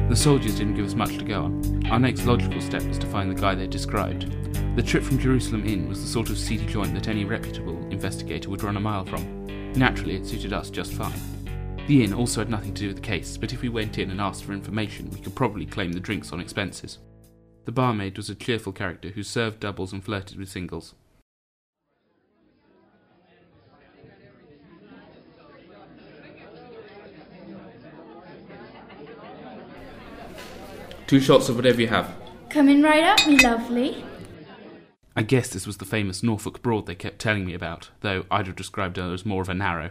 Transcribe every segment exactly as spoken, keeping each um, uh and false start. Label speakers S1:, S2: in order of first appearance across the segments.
S1: The soldiers didn't give us much to go on. Our next logical step was to find the guy they described. The Trip from Jerusalem Inn was the sort of seedy joint that any reputable investigator would run a mile from. Naturally, it suited us just fine. The inn also had nothing to do with the case, but if we went in and asked for information, we could probably claim the drinks on expenses. The barmaid was a cheerful character who served doubles and flirted with singles. Two shots of whatever you have.
S2: Coming right up, me lovely.
S1: I guess this was the famous Norfolk Broad they kept telling me about, though I'd have described her as more of a narrow.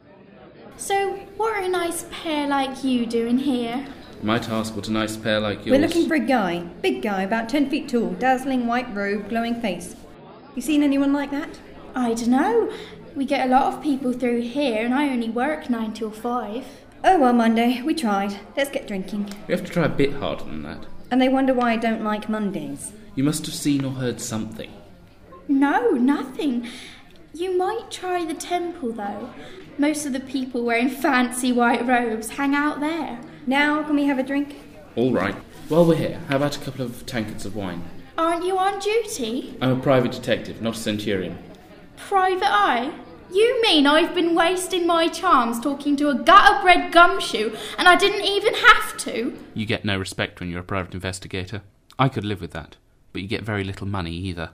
S2: So, what are a nice pair like you doing here?
S1: Might ask what a nice pair like yours...
S3: We're looking for a guy. Big guy, about ten feet tall, dazzling white robe, glowing face. You seen anyone like that?
S2: I dunno. We get a lot of people through here, and I only work nine till five.
S3: Oh well, Monday. We tried. Let's get drinking.
S1: We have to try a bit harder than that.
S3: And they wonder why I don't like Mondays.
S1: You must have seen or heard something.
S2: No, nothing. You might try the temple, though. Most of the people wearing fancy white robes hang out there.
S3: Now, can we have a drink?
S1: All right. While we're here, how about a couple of tankards of wine?
S2: Aren't you on duty?
S1: I'm a private detective, not a centurion.
S2: Private eye? You mean I've been wasting my charms talking to a gutter-bred gumshoe and I didn't even have to?
S1: You get no respect when you're a private investigator. I could live with that, but you get very little money either.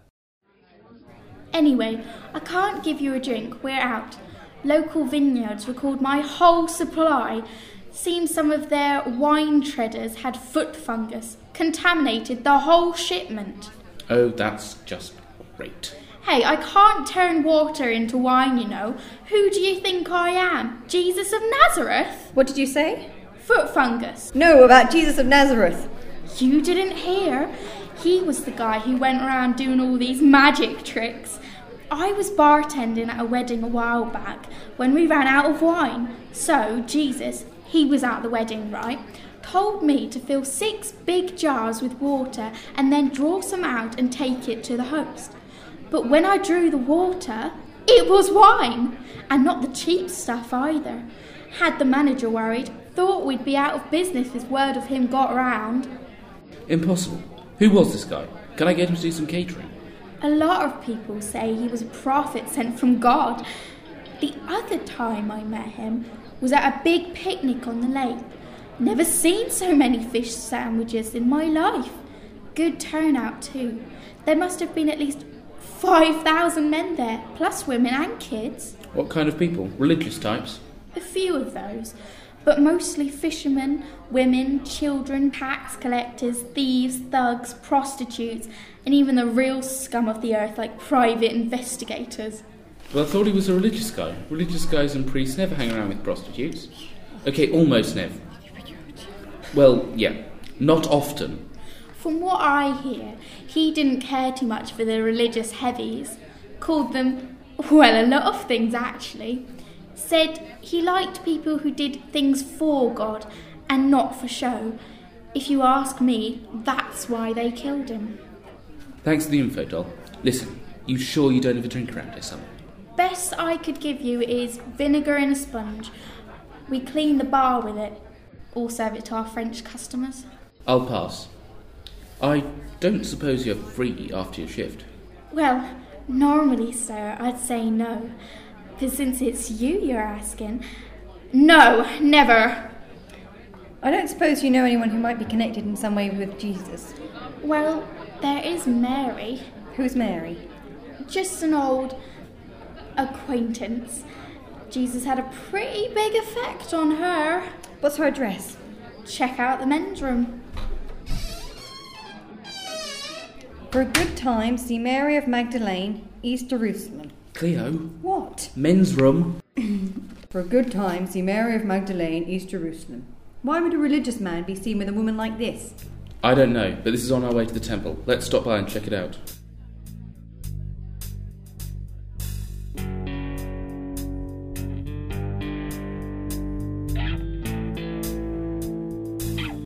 S2: Anyway, I can't give you a drink. We're out. Local vineyards record my whole supply. Seems some of their wine treaders had foot fungus, contaminated the whole shipment.
S1: Oh, that's just great.
S2: Hey, I can't turn water into wine, you know. Who do you think I am? Jesus of Nazareth?
S3: What did you say?
S2: Foot fungus.
S3: No, about Jesus of Nazareth.
S2: You didn't hear? He was the guy who went around doing all these magic tricks. I was bartending at a wedding a while back when we ran out of wine. So, Jesus, he was at the wedding, right? Told me to fill six big jars with water and then draw some out and take it to the host. But when I drew the water, it was wine. And not the cheap stuff either. Had the manager worried, thought we'd be out of business if word of him got around.
S1: Impossible. Who was this guy? Can I get him to do some catering?
S2: A lot of people say he was a prophet sent from God. The other time I met him was at a big picnic on the lake. Never seen so many fish sandwiches in my life. Good turnout too. There must have been at least five thousand men there, plus women and kids.
S1: What kind of people? Religious types?
S2: A few of those, but mostly fishermen, women, children, tax collectors, thieves, thugs, prostitutes, and even the real scum of the earth like private investigators.
S1: Well, I thought he was a religious guy. Religious guys and priests never hang around with prostitutes. Okay, almost never. Well, yeah, not often.
S2: From what I hear, he didn't care too much for the religious heavies. Called them, well, a lot of things actually. Said he liked people who did things for God and not for show. If you ask me, that's why they killed him.
S1: Thanks for the info, doll. Listen, you sure you don't have a drink around here somewhere?
S2: Best I could give you is vinegar in a sponge. We clean the bar with it. All serve it to our French customers.
S1: I'll pass. I don't suppose you're free after your shift?
S2: Well, normally, sir, I'd say no. But since it's you you're asking... No, never.
S3: I don't suppose you know anyone who might be connected in some way with Jesus.
S2: Well, there is Mary.
S3: Who's Mary?
S2: Just an old acquaintance. Jesus had a pretty big effect on her.
S3: What's her address?
S2: Check out the men's room.
S3: For a good time, see Mary of Magdalene, East Jerusalem.
S1: Cleo?
S3: What?
S1: Men's room.
S3: For a good time, see Mary of Magdalene, East Jerusalem. Why would a religious man be seen with a woman like this?
S1: I don't know, but this is on our way to the temple. Let's stop by and check it out.